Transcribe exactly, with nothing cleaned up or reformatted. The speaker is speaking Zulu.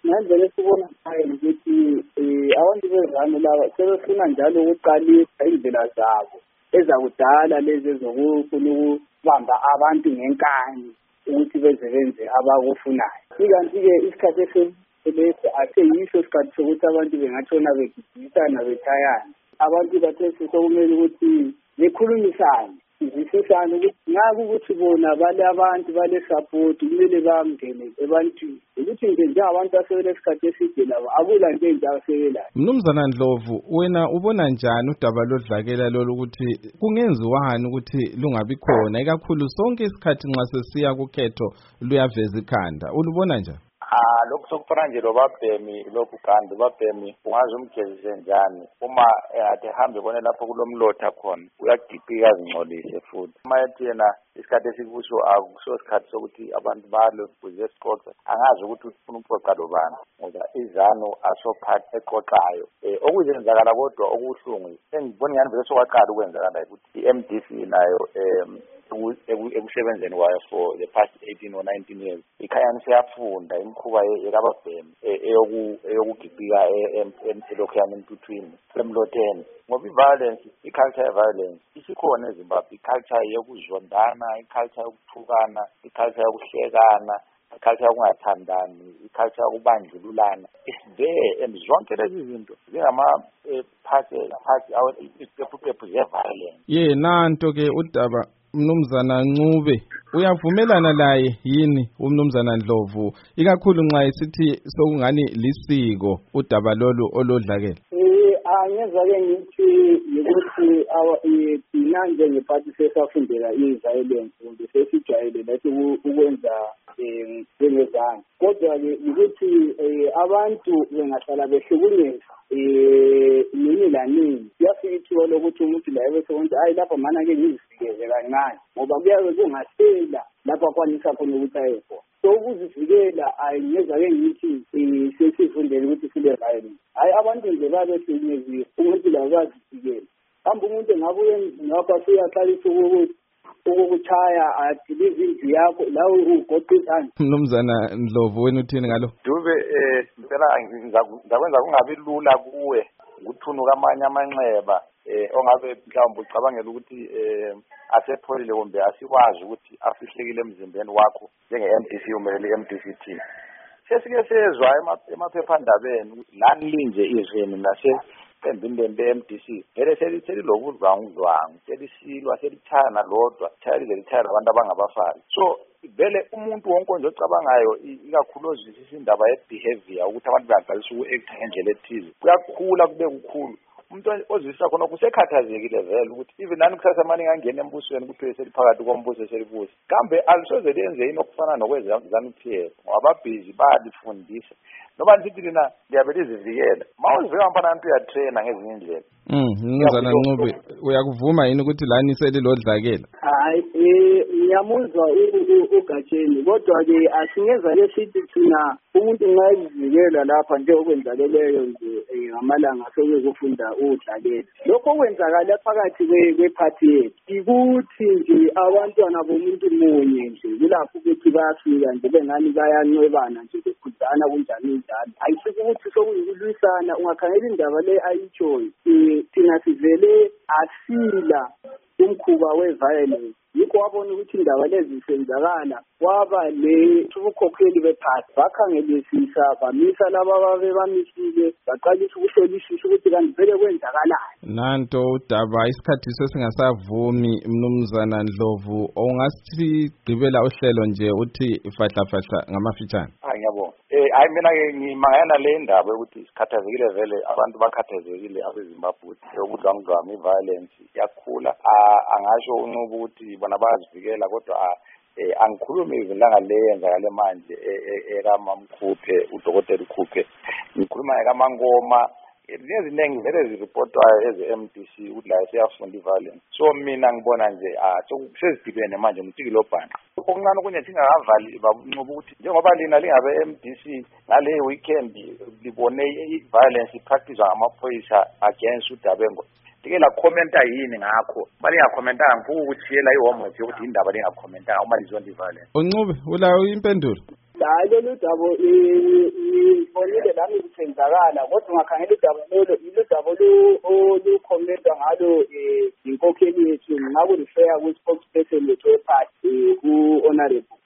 ngendlela esibona ngayo ukuthi abantu bezane laba sebefuna njalo ukuqalisa indlela zabo ezakudala lezi ezokufuna ukubamba abantu ngenkani ukuthi beze benze abakufunayo. Ikanti-ke isikhathi eselesi ake yiso isikhathi sokuthi abantu bengatshona begidisana bethayana. Abantu bathesi sokumele ukuthi bekhulumisane izisisana ukuthi ngaku ukuthi bona bale abantu bale support kumele bamngene ebantwini ukuthi nje njengabantu asebesikhathi eside labo akula nje into asebelayo. Mnumzana Ndlovu, wena ubona njani udaba lodlakela lolu ukuthi kungenziwani ukuthi lungabi khona ikakhulu sonke isikhathi nxa sesiya kukhetho luyaveza ikhanda, ulubona njani? Ah, lokho sokufana nje lobabhemi lokhu kanti ubabhemi ungaze umgezise njani uma ade hambe bone lapho kulomlotha khona uyagipika azingcolise futhi uma ethi yena isikhathi esikuso akuso isikhathi sokuthi abantu balo kuze siqoqe angazi ukuthi ufuna ukuxoxa lobani ngoba izano asophathi eqoqayo eh okuzenzakala kodwa okuhlungu engibona ngani vele sokwaqala ukwenzakala ukuthi i-M D C nayo em ekusebenzeni kwayo for the past eighteen or nineteen years ikhayani siyafunda imkhuba yekababhemi eyokugibika elokhuyana emtuthwini emlotheni ngoba i-violence i-culture ye-violence isikhona eZimbabwe i-culture yokuzondana i-culture yokuthukana i-culture yokuhlekana i-culture yokungathandani i-culture yokubandlululana is there and zonke lezi zinto zingama phathi phathi iphephu ze-violence. Ye nanto ke udaba Mnumzana Ncube uyavumelana laye yini uMnumzana Ndlovu ikakhulu nxa isithi sokungani lisiko udaba lolu olodlakela? Eh angeza ke ngithi ukuthi awa thina njengephathi sesafundela i-violence kumbe sesijayele lathi ukwenza eh njengezana kodwa ke ukuthi abantu bengahlala behlukunyezwa eh nini la nini siyafika ithuba lokuthi umuntu la ebese wonke hayi lapha mana ke ngizivikele kancane ngoba kuyabe kungasela lapha kwanisa khona ukuthi ayepho so ukuzivikela ayingeza ke ngithi sesifundele ukuthi sile violence hayi abantu nje babe hlukunyeziwe umuntu la uyazivikela hamba umuntu ngabuye ngapha siyaqalisa ukuthi ukukuchaya adilize indlu yakho la ugoqisana. Mnumzana Ndlovu wena uthini ngalo? Dube eh phela ngizakwenza kungabi lula kuwe ukuthunuka amanye amanxeba eh ongabe mhlawumbe ucabangela ukuthi eh asepholile kumbe asikwazi ukuthi afihlekile emzimbeni wakho njenge-M D C umele i-M D C team. Sesike sezwa emaphephandabeni ukuthi lani linje izweni nase embindeni be-M D C vele selilokudlwangudlwangu selisilwa selithaya nalodwa thaya lize lithaya abantu abangabafana so vele umuntu wonke nje ocabangayo ikakhulu ozwisisa indaba ye-behavior ukuthi abantu bayaqalisa uku-acta ngendlela ethize kuyakhula kube kukhulu umuntu ozwisisa khona kusekhathazekile vele ukuthi even nani kusasa manje ngangena embusweni kuthiwe seliphakathi kombuso selibusa kambe alisoze lenze yini okufana nokwezanu-P F ngababhizi bayalifundisa noma ngithi lina liyabe lizivikela mawuzivika mpana nto uyatraina ngezinye indlela. Mm, Mnumzana Ncube uyakuvuma yini ukuthi lani selilodlakela? Hayi eh ngiyamuzwa ugatsheni kodwa ke asingeza ke sithi thina umuntu ngayivikela lapha nje okwenzakeleyo nje ngamalanga sokufunda udlakela lokho okwenzakala phakathi kwephathi yethu ikuthi nje abantwana bomuntu munye nje kulapho ukuthi bayafika nje bengani bayancwebana nje bekhudzana kunjani njalo ayisho ukuthi sokuyikulwisana ungakhangela indaba le ayitshoyo thina sivele asila umkhuba we-violence yikho wabona ukuthi indaba lezi zisenzakala kwaba le ubukhokheli bephathi bakhangelisisa bamisa laba ababe bamisile baqalisa ukuhlolisisa ukuthi kanti vele kwenzakalani. Nanto udaba isikhathi sesingasavumi Mnumzana Ndlovu ongasigqibela uhlelo nje uthi fahla fahla ngamafitshane. Hayi ngiyabonga. Eh hayi mina ke ngimangana le ndaba ukuthi isikhathazekile vele abantu bakhathazekile abeZimbabwe ukudlwangudlwanga i-violence yakhula angasho uncuba ukuthi bona bayazivikela kodwa eh angikhulumi izilanga leyenzakale manje ekamamkhuphe udokotela ukhuphe ngikhuluma ngamankoma eziningi vele zirepotwayo eze-M D C ukuthi la siyafunda i-violence so mina ngibona nje sezidibene manje ngumtikilobhana okuncane okunye singakavali bancuba ukuthi njengoba lina lingabe-M D C ngale weekend libone i-violence ipracticewa ngamaphoyisa against uDabengo Dike la commenta yini ngakho bali ngakhomentanga ngifuna ukuthiyela ihomework yokuthi indaba lengakhomentanga uma lizondi violence. Uncube ulayo impendulo? Hayi lolu dabo kuyenzakala kodwa ungakhangela udaba lolo iludaba olukhomentwa ngalo um inkokheli yethu ngakulifeya ku-spokesperson wethu wephathi ku-honorable